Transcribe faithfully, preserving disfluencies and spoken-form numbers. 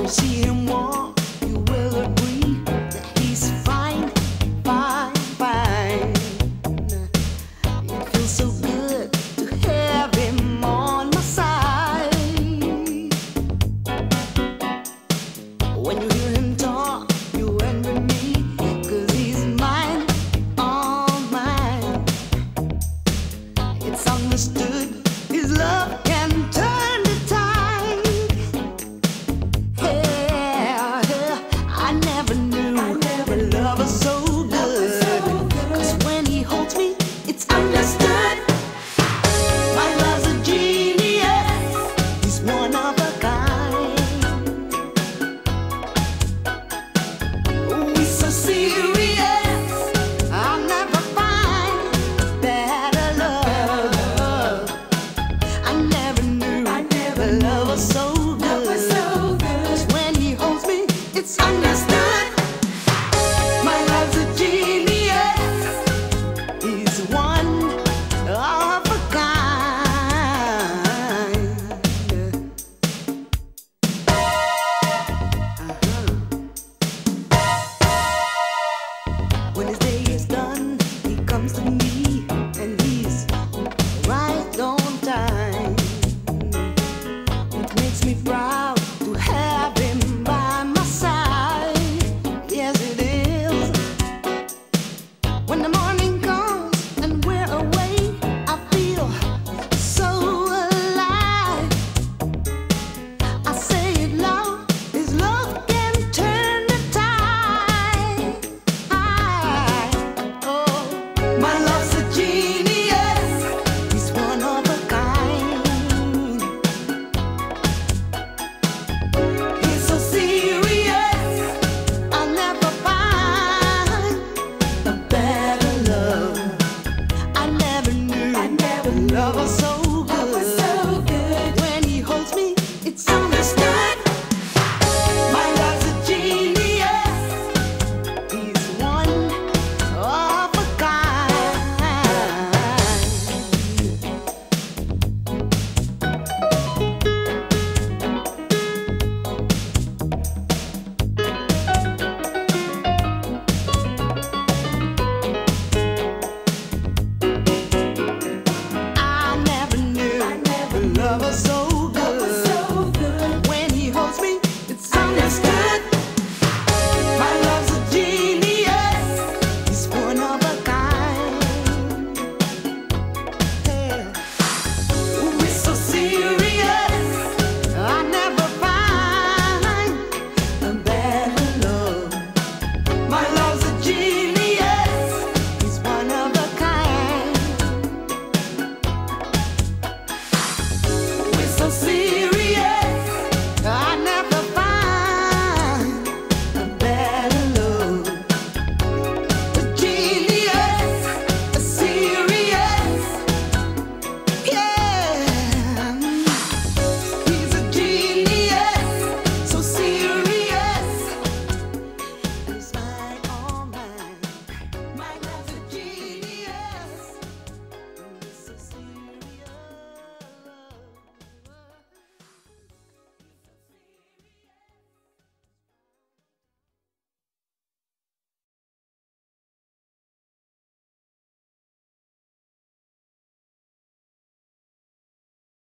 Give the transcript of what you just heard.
see him walk, you will agree that he's fine, fine, fine. It feels so good to have him on my side. When you hear him talk, you envy me, 'cause he's mine, all mine. It's understood his love can turn the tide. Yeah, yeah, I never knew I never that love was so good. 'Cause when he holds me, it's understood. My love's a genius, he's one of a kind. Oh, he's so serious, I'll never find better love. I never knew I never that love was so Love was good. so good. 'Cause when he holds me, it's understood.